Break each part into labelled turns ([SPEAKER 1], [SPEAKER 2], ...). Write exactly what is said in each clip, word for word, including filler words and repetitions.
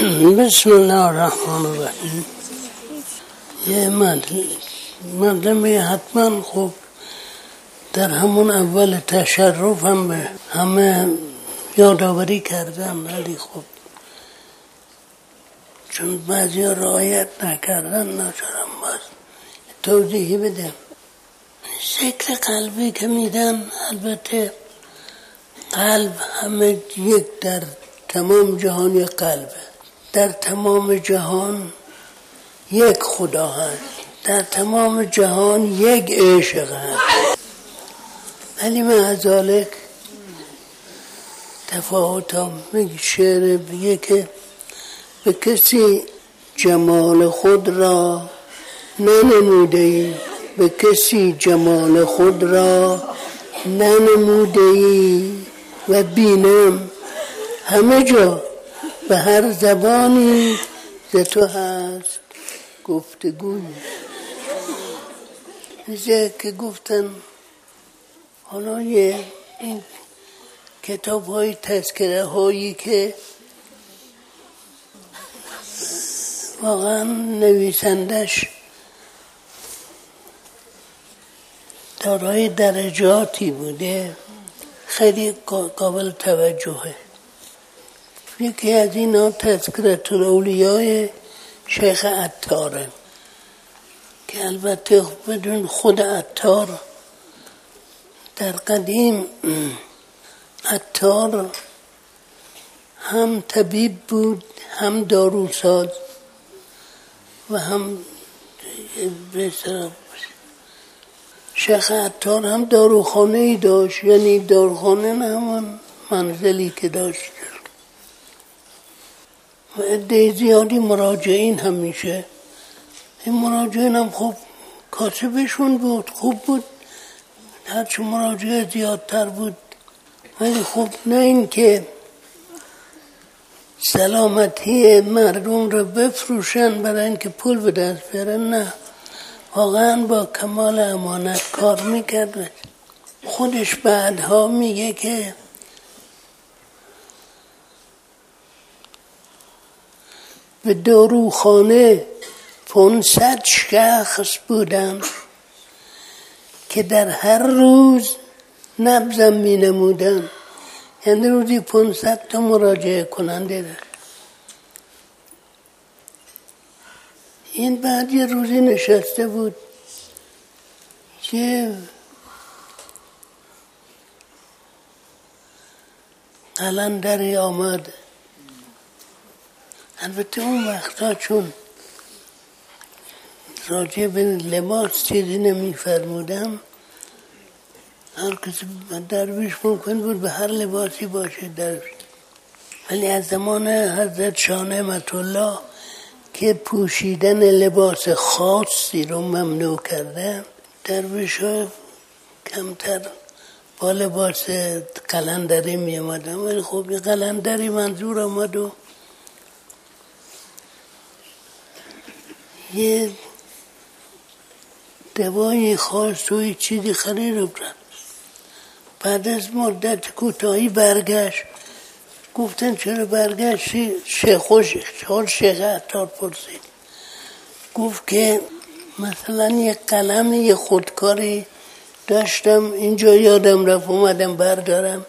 [SPEAKER 1] بسم الله الرحمن الرحیم. یه مطلبی حتما خوب در همون اول تشرف هم به همه یادآوری کردم، ولی خوب چون بعضی ها رعایت نکردن ناچارم باز توضیحی بدم. شکل قلبی که میدن، البته قلب همه یک در تمام جهان یک قلبه، در تمام جهان یک خدا هست، در تمام جهان یک عشق هست، ولی مع ذالک تفاوت ها میگه. شعر بگه که به کسی جمال خود را ننموده ای، به کسی جمال خود را ننموده ای و بینم همه جا به هر زبانی ز تو هست گفتگوی. میشه که گفتن حالا یه این کتاب های تذکره هایی که واقعا نویسندش دارای درجاتی بوده، خیلی قابل توجهه. یکی از اینا تذکرة الاولیاء شیخ عطاره که البته بدون خود عطار در قدیم عطار هم طبیب بود، هم داروساز و هم شیخ عطار هم داروخانه ای داشت، یعنی داروخانه نه همون منزلی که داشت و عده زیادی مراجعین هم میشه. این مراجعین هم خوب کاسبشون بود، خوب بود، هرچه مراجعه زیادتر بود، ولی خوب نه این که سلامتی مردم رو بفروشن برای اینکه پول به دست بیارن، نه، واقعا با کمال امانت کار میکرد. خودش بعدها میگه که به داروخانه پانصد شخص بودن که در هر روز نبضم می نمودن، یعنی روزی پانصد تا مراجعه کننده داشت. این بعد یه روزی نشسته بود که قلندری آمد. البته اون وقتا چون راجع به لباس چیزی نمی فرمودم، هر کسی درویش ممکن بود به هر لباسی باشه درویش، ولی از زمان حضرت شاه نعمت الله که پوشیدن لباس خاصی رو ممنوع کردن، درویش ها کمتر با لباس قلندری می آمدن، ولی خب یه قلندری منظور آمد و یه دوایی خواست و یه چیزی خرید رو برد. بعد از مدت کوتاهی برگشت. گفتن چرا برگشتی؟ شیخ خوش حال شیخ عطار پرسید. گفت که مثلا یه قلم یه خودکاری داشتم اینجا یادم رفت اومدم بردارم.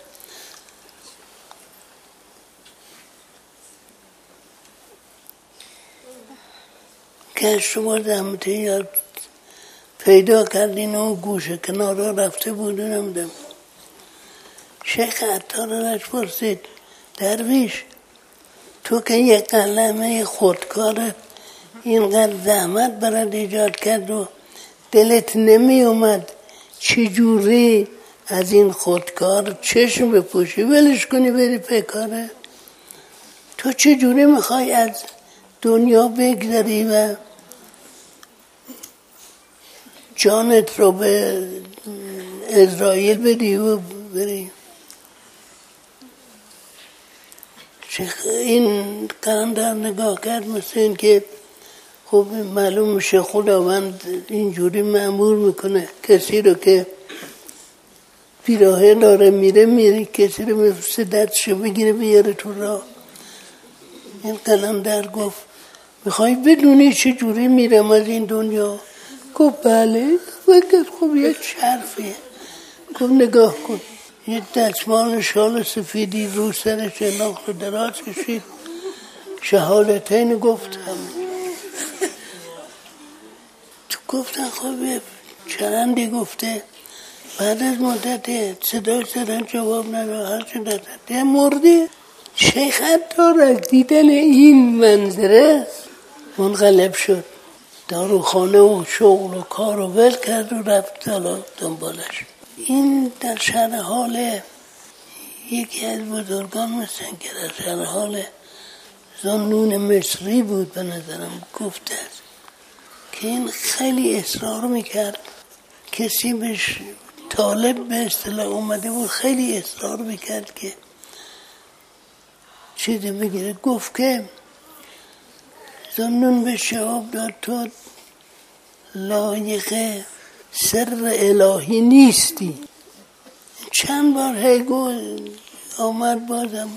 [SPEAKER 1] که شما زحمتی یاد پیدا کردین و گوشه کنارا رفته بودونم دم. شیخ عطار راش پرسید درویش تو که یه قلمه خودکارت اینقدر زحمت برات ایجاد کرد و دلت نمی اومد چی جوری از این خودکار چشم بپوشی ولش کنی بری پیکاره؟ تو چی جوری میخوای از دنیا بگذری و جانت رو به اسرائیل بدی و بری؟ این قلندر نگاه کرد مثل این که خب معلوم میشه خداوند اینجوری مأمور میکنه کسی رو که پیراهن داره میره میره کسی رو میفرسته دستشو بگیره بیاره تو راه. این قلندر گفت میخوای بدونی چه جوری میرم از این دنیا؟ گفت بله. گفت خب یک حرفیه. گفت نگاه کن، یه دستمال شال سفیدی رو سر شناخت و دراز کشید، شهادتین گفتم. تو گفتن خب چرندی گفته. بعد از مدت صدای زدن جواب نداد، هر چه دادن ده مردی. شیخ عطار از دیدن این منظره منقلب شد، داروخانه و شغل و کار و ول کرد و رفت حالا دنبالش. این در شرح حال یکی از بزرگان مثل که در شرح حال ذوالنون مصری بود به نظرم گفته است که این خیلی اصرار میکرد، کسی بهش طالب به اصطلاح اومده بود خیلی اصرار میکرد که چیزی بگیره. گفت که ذوالنون به جواب داد تو لایق سر الهی نیستی. چند بار هیگو آمد بازم.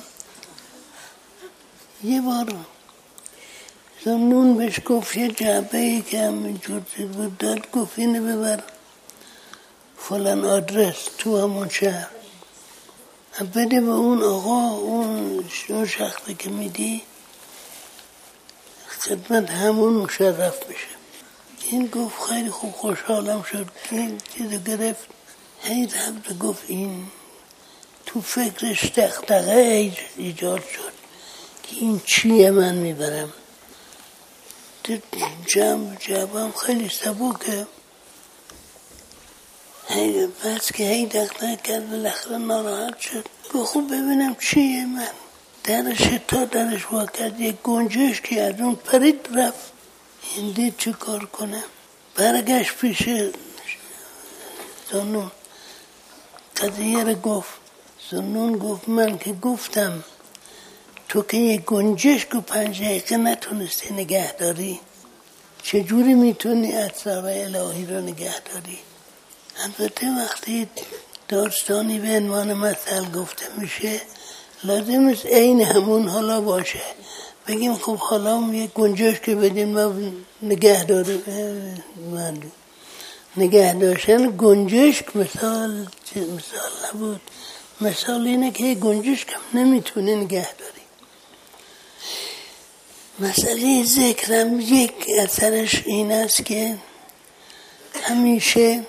[SPEAKER 1] یه بار ذوالنون بهش گفت یه جعبه‌ای که همینجور بود داد، گفت اینو ببر فلان آدرس تو همون شهر بده به اون آقا، اون شخصی که میدی خدمت همون مشرف میشه. این گفت خیلی خوب، خوشحالم شد که این چیزو گرفت. هی رفت گفت این تو فکرش دغدغه ایجاد شد که این چیه من میبرم. جمع جمعم خیلی سبوکه. هی بس که هی دغدغه کرد بالاخره ناراحت شد. گفت خوب ببینم چیه من. درش تا درش واقع یک گنجش که از اون پرید رفت. این دید چه کار کنم. برگشت پیش ذوالنون قضیه رو گفت. ذوالنون گفت من که گفتم تو که یک گنجشک و پنج دقیقه نتونستی نگه داری، چجوری میتونی اسرار الهی رو نگه داری؟ البته وقتی داستانی به عنوان مثل گفته میشه لازم است عین همون حالا باشه. بگیم خب حالا یک گنجشک که بدیم ما نگه داره. من نگه داشتن گنجشک مثال مثال نبود. مثال اینه که گنجشک هم نمیتونه نگه داری. مسئله ذکرم یک اثرش این است که همیشه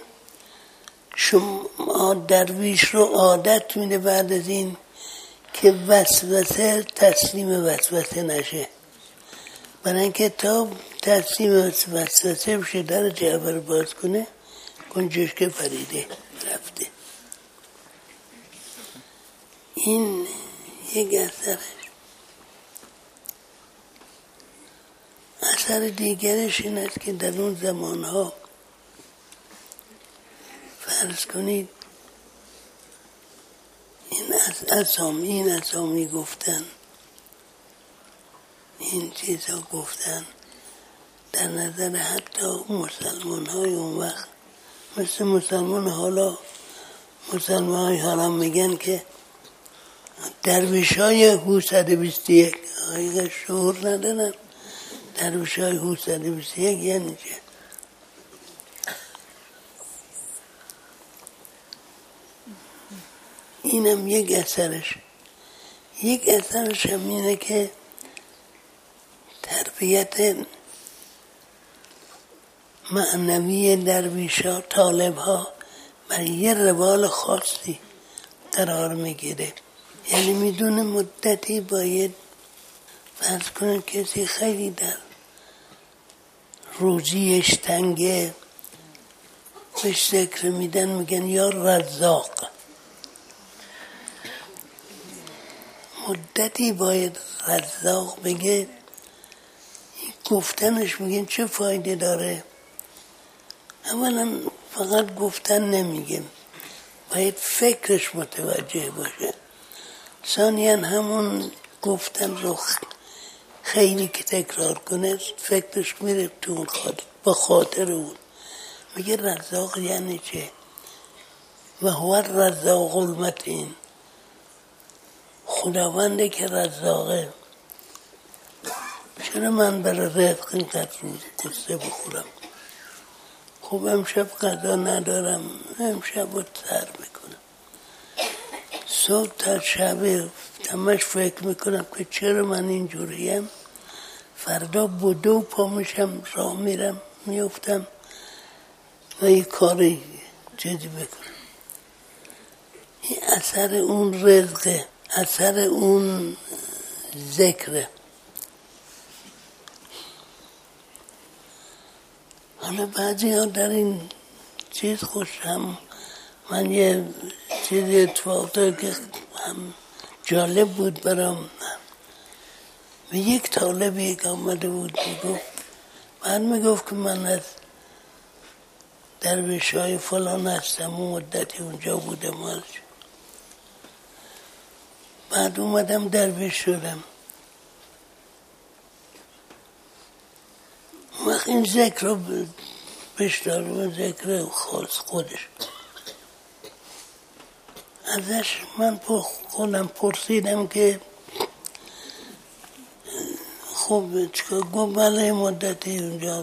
[SPEAKER 1] شما درویش رو عادت میده بعد از این که وسوسه تسلیم وسوسه نشه. برای اینکه تا تسلیم وسوسه بشه در جعبه رو باز کنه گنجشک پریده رفته. این یک اثرش. اثر دیگرش این است که در اون زمانها فرض کنید این اسامی این اسامی گفتن، این چیزا گفتن، در نظر حتی مسلمان های اون وقت مثل مسلمان حالا مسلمان های حالا میگن که درویش های هو صد و بیست و یک آیه شعور ندارن. درویش های هو صد و بیست و یک یعنی چه؟ اینم یک اثرش. یک اثرش هم اینه که تربیت معنوی درویش ها طالب ها بر یه روال خاصی قرار میگیره. یعنی میدونه مدتی باید فرض کنه کسی خیلی در روزیش تنگه بهش ذکر میدن میگن یا رزاق. مدتی باید رزاق بگه. گفتنش میگن چه فایده داره؟ اولا فقط گفتن نمیگه، باید فکرش متوجه باشه. ثانیاً همون گفتن رو خیلی که تکرار کنه فکرش میره تو اون خاطر با خاطر اون. میگه رزاق یعنی چه؟ و هو رزاق المتین. خداونده که رزاقه چرا من برای رزق اینقدر روز قصه بخورم؟ خب امشب غذا ندارم، امشب رو سر میکنم. صبح تا شب همش فکر میکنم که چرا من اینجوریم. فردا بدو پا میشم، راه میرم، میفتم و یه کاری جدی بکنم. این اثر اون رزقه، اثر اون ذکره. حالا بعضی ها در این چیز خوش هم، من یه چیزی اتفاق داره که هم جالب بود برام. و یک طالب یک آمده بود میگفت، بعد میگفت که من از درویش های فلان هستم و مدتی اونجا بودم از. بعد اومدم درویش شدم. وقت این ذکر رو بشتارم، ذکر خاص خودش. ازش من خودم پرسیدم که خب چکار؟ گفت بله مدتی اونجا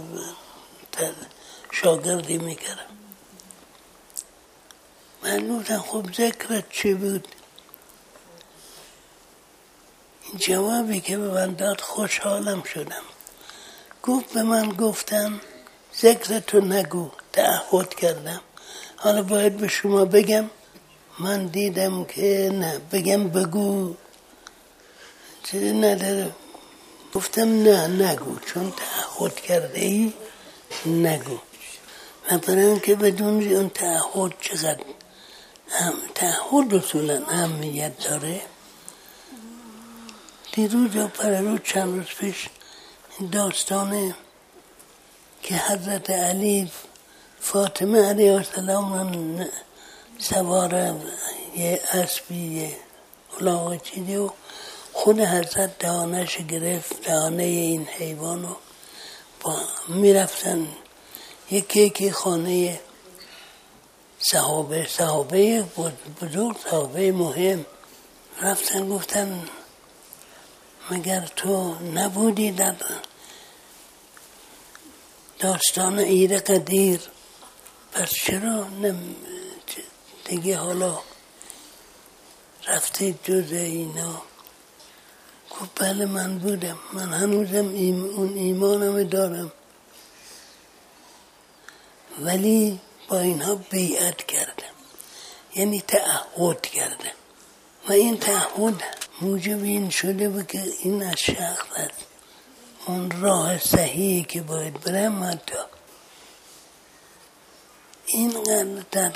[SPEAKER 1] شاگردی میکردم. من گفتم خب ذکرت چی بود؟ این جوابی که به من داد خوشحالم شدم. گفت به من گفتن ذکرتو نگو، تعهد کردم. حالا باید به شما بگم؟ من دیدم که نه، بگم بگو چیزی نداره. گفتم نه نگو، چون تعهد کرده ای نگو. و برای اون که بدون اون تعهد چقدر هم تعهد رسولا اهمیت داره. دیروز یا پرروز چند روز پیش داستانه که حضرت علی فاطمه علیه السلام سوار یه اسبی یه الاغ چیزی و خود حضرت دهانش گرفت، دهانه این حیوانو با میرفتن یکی یکی خانه صحابه صحابه بزرگ، صحابه مهم. رفتن گفتن مگر تو نبودی در داستان ایر قدیر؟ پس چرا دیگه حالا رفتی جز اینا؟ گفت بله من بودم، من هنوزم ایم اون ایمانم دارم، ولی با اینها بیعت کردم، یعنی تعهد کردم. و این تعهد موجب این شده بود که این از شخص است اون راه صحیحی که باید برم. حتی این در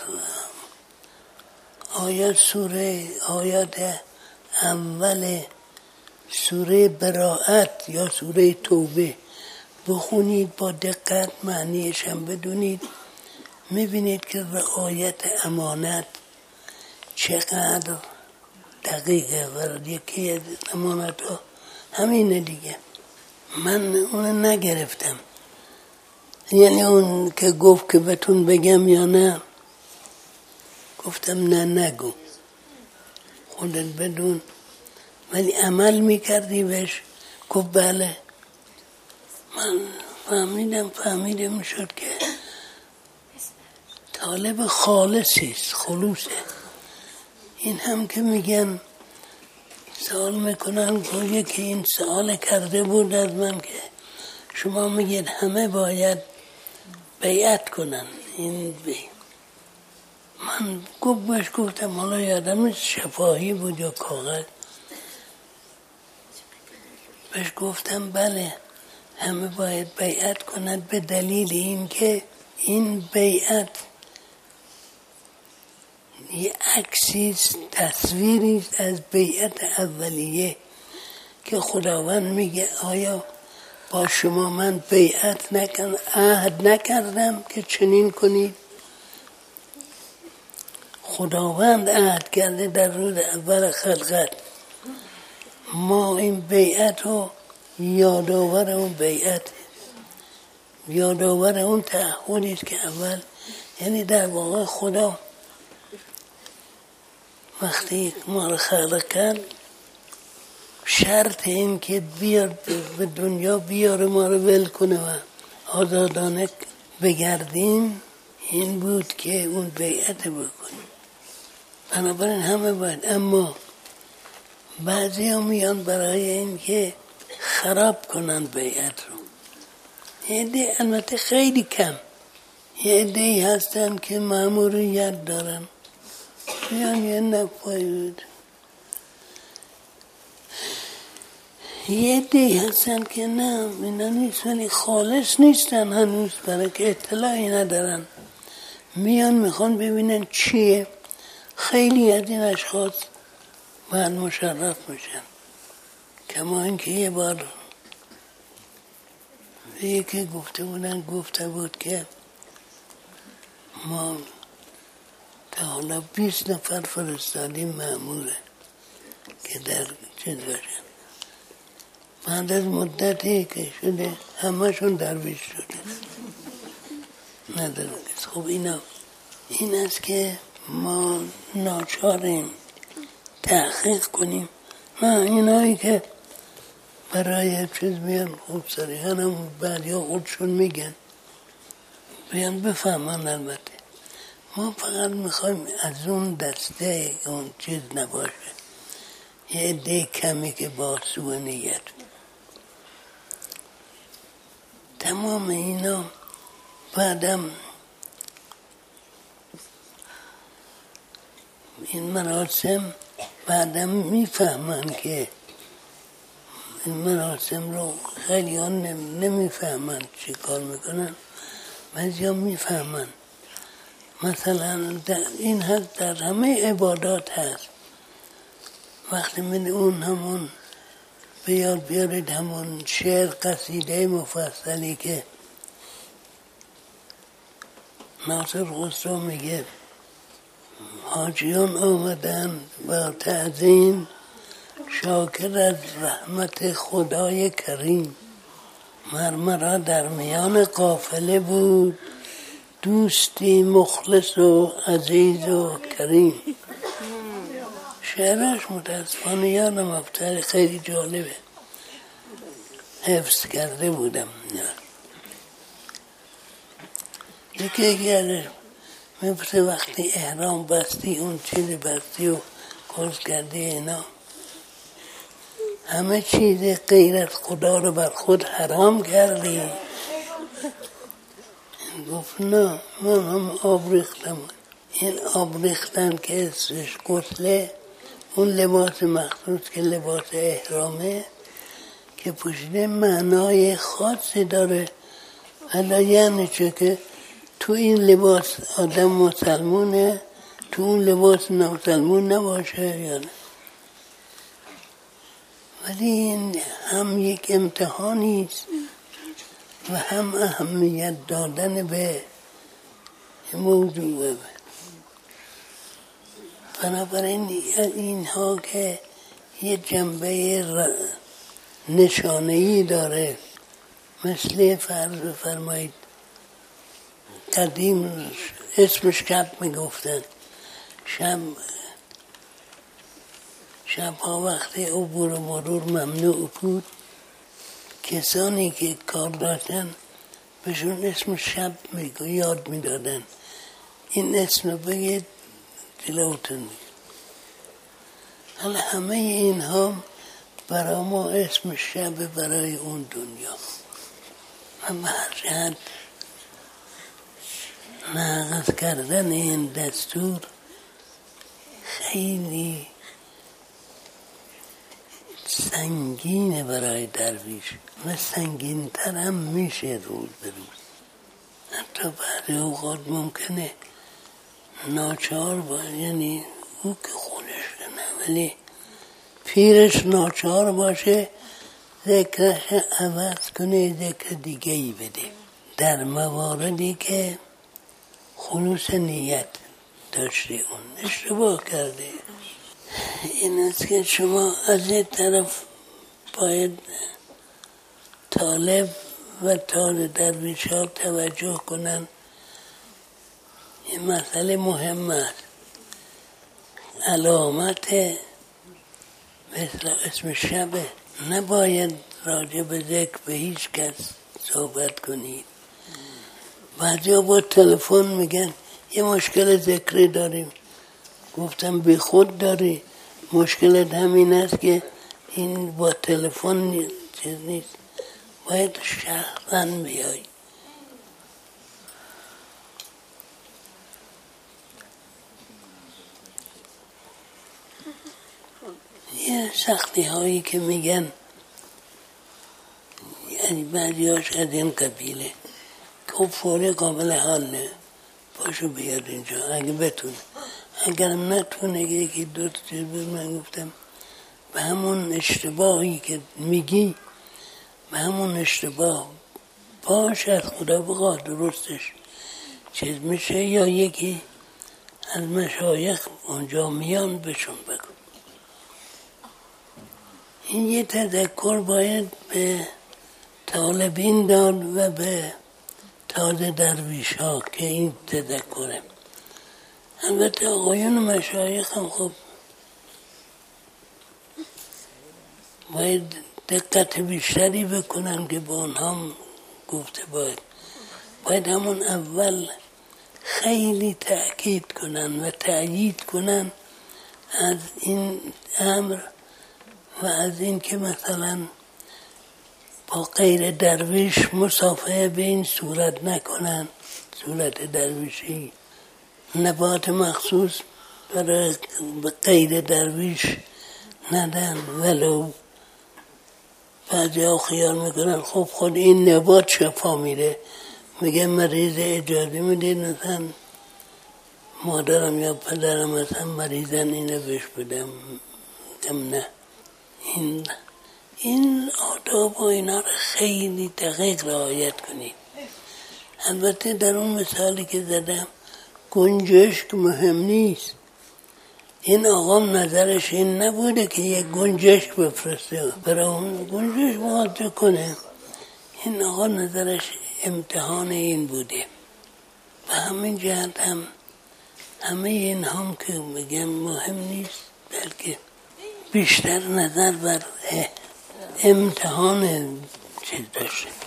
[SPEAKER 1] آیات سوره آیات اول سوره براءت یا سوره توبه بخونید با دقت، معنیش هم بدونید، میبینید که رعایت امانت چقدر دقیقه. و یکی از امانت ها همینه دیگه. من اون نگرفتم، یعنی اون که گفت که بهتون بگم یا نه، گفتم نه نگو، خودت بدون. ولی عمل میکردی بهش؟ گفت بله. من فهمیدم فهمیده میشد که طالب خالصیست، خلوصه. این هم که میگن سوال میکنن، گویه که این سوال کرده بود از من که شما میگید همه باید بیعت کنن. این بی من گفت بهش گفتم حالا یادم شفاهی بود یا کاغذ، بهش گفتم بله همه باید بیعت کنند، به دلیل این که این بیعت یه عکسیست، تصویریست از بیعت اولیه که خداوند میگه آیا با شما من بیعت نکردم، عهد نکردم که چنین کنید؟ خداوند عهد کرده در روز اول خلقت، ما این بیعت رو یادآور اون بیعت، یادآور اون تعهدیست که اول، یعنی در واقع خدا وقتی ما رو خلق کرد شرط این که بیار به دنیا بیاره ما رو ول کنه و آزادانه بگردیم این بود که اون بیعت بکنیم. بنابراین همه باید، اما بعضی ها میان برای این که خراب کنن بیعت رو. یه عده، البته خیلی کم، یه عده‌ای هستن که مأموریت دارن میان یه نفایی بود. یه عده‌ای هستن که نه اینا نیست، ولی خالص نیستن هنوز، برای که اطلاعی ندارن، میان میخوان ببینن چیه. خیلی از این اشخاص بعد مشرف میشن. کما اینکه یه بار یکی گفته بودن گفته بود که ما تا حالا بیست نفر فرستادیم مأموره که در چیز باشن. بعد از مدتی که شده همه‌شون درویش شده. ندارم. خب اینا این است که ما ناچاریم تحقیق کنیم. نه اینایی که برای چیز میان خوب صریحاً هم بعدی ها خودشون میگن بیان بفهمن. البته ما فقط میخوایم از اون دسته اون چیز نباشه، یه عده کمی که با سوء نیت. تمام اینا بعدم این مراسم بعدم میفهمن که این مراسم رو خیلی ها نمیفهمن چی کار میکنن، بعضی ها میفهمن. مثلا این هست در همه عبادات هست، وقتی من اون همون بیاد بیارید همون شعر قصیده مفصلی که ناصر خسرو میگه حاجیان آمدن با تعظیم شاکر از رحمت خدای کریم، مرمرا در میان قافله بود دوستی مخلص و عزیز و کریم. شعرش متاسفانه یادم افتاد، خیلی جالبه، حفظ کرده بودم. یکی یکی ازش میپرسه وقتی احرام بستی اون چیزی بستی و کارز کردی اینا، همه چیز غیر از خدا رو بر خود حرام کردی؟ گفت نه من هم آب ریختم. این آب ریختن که اسمش غسله، اون لباس مخصوص که لباس احرامه که پوشیده معنای خاصی داره. حالا یعنی چه که تو این لباس آدم مسلمونه، تو اون لباس نامسلمون نباشه یا نه. ولی این هم یک امتحانی است و هم اهمیت دادن به موضوع. بنابراین اینها که یه جنبه نشانه‌ای داره، مثل فرض بفرمایید قدیم اسمش شب میگفتن، شب شبها وقتی عبور و مرور ممنوع بود، کسانی که کار داشتن بهشون اسم شب میگو یاد میدادن، این اسم بگید جلوتون میگید. حالا همه اینها برای ما اسم شب برای اون دنیا. و هر جهت نقض کردن این دستور خیلی سنگینه برای درویش و سنگین‌تر هم میشه روز به روز. حتی بعضی اوقات ممکنه ناچار باشه، یعنی او که خودش نه ولی پیرش ناچار باشه ذکرش عوض کنه، ذکر دیگه ای بده در مواردی که خلوص نیت داشته اون اشتباه کرده. این است که شما از این طرف باید طالب و طالب درویش ها توجه کنن. این مسئله مهم است. علامت مثل اسم شبه، نباید راجع به ذکر به هیچ کس صحبت کنید. بعضیا با تلفن میگن یه مشکل ذکری داریم. گفتم بی خود داری، مشکلت همین است که این با تلفن چیز نیست، باید شخصاً بیایی. یه سختی هایی که میگن، یعنی بعضیاش از این قبیله که فوری قابل حل نه، پاشو بیاد اینجا اگه بتونه، اگرم نتونه یکی دو تا چیز بود. من گفتم به همون اشتباهی که میگی، به همون اشتباه باش، از خدا بخواه درستش چیز میشه، یا یکی از مشایخ اونجا میان بهشون بگو. این یه تذکر باید به طالبین داد و به تازه درویش ها که این تذکره. البته آقایون مشایخ هم خب باید دقت بیشتری بکنن که با اونها هم گفته باید باید همون اول خیلی تأکید کنن و تأیید کنن از این امر و از این که مثلا با غیر درویش مصافحه به این صورت نکنن، صورت درویشی نبات مخصوص برای غیر درویش ندن، ولو بعضی ها خیال میکنن خب خود این نبات شفا میده، میگه مریض اجازه میده مثلا مادرم یا پدرم مثلا مریضن اینو بهش بدم. میگم نه، این این آداب و اینا رو خیلی دقیق رعایت کنید. البته در اون مثالی که زدم گنجشک مهم نیست. این آقا نظرش این نبوده که یک گنجشک بفرسته برای اون گنجشک مواجه کنه. این آقا نظرش امتحان این بوده. و همین جهت هم همه این هم که میگم مهم نیست، بلکه بیشتر نظر بر امتحان چیز داشته.